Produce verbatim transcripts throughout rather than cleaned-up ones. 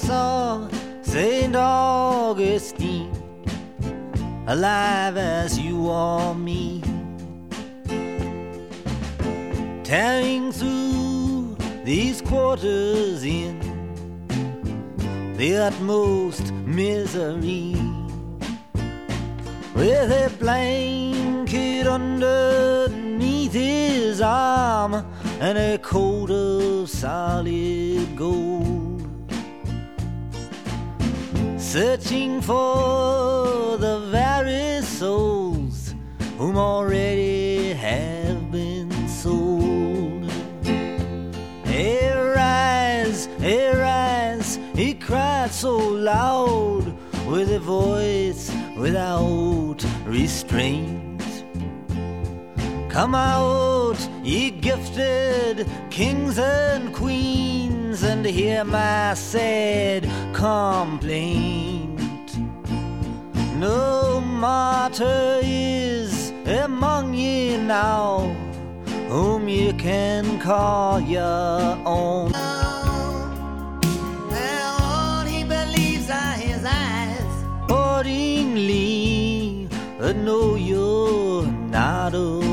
saw Saint Augustine, alive as you or me, tearing through these quarters in the utmost misery, with a blanket underneath his arm and a coat of solid gold, searching for the very souls whom already have been sold. Arise, arise, he cried so loud, with a voice without restraint. Come out, ye gifted kings and queens, and hear my sad complaint. No martyr is among ye now whom ye can call your own. Well, all he believes are his eyes, accordingly, but know you're not alone.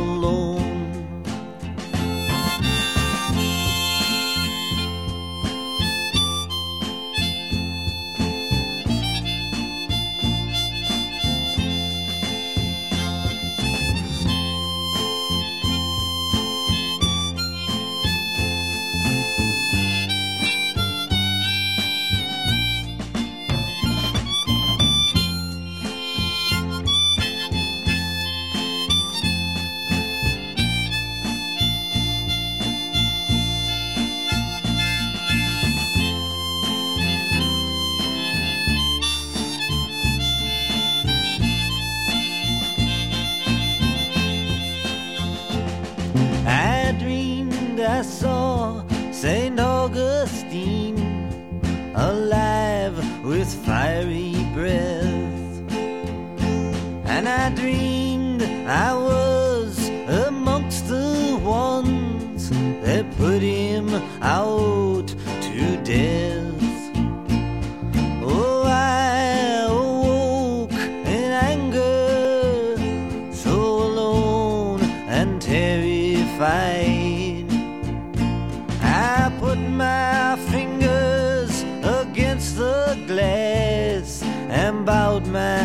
I dreamed I saw Saint Augustine, alive with fiery breath, and I dreamed I was amongst the ones that put him out to death. Oh, I awoke in anger, so alone and terrified. I put my fingers against the glass and bowed my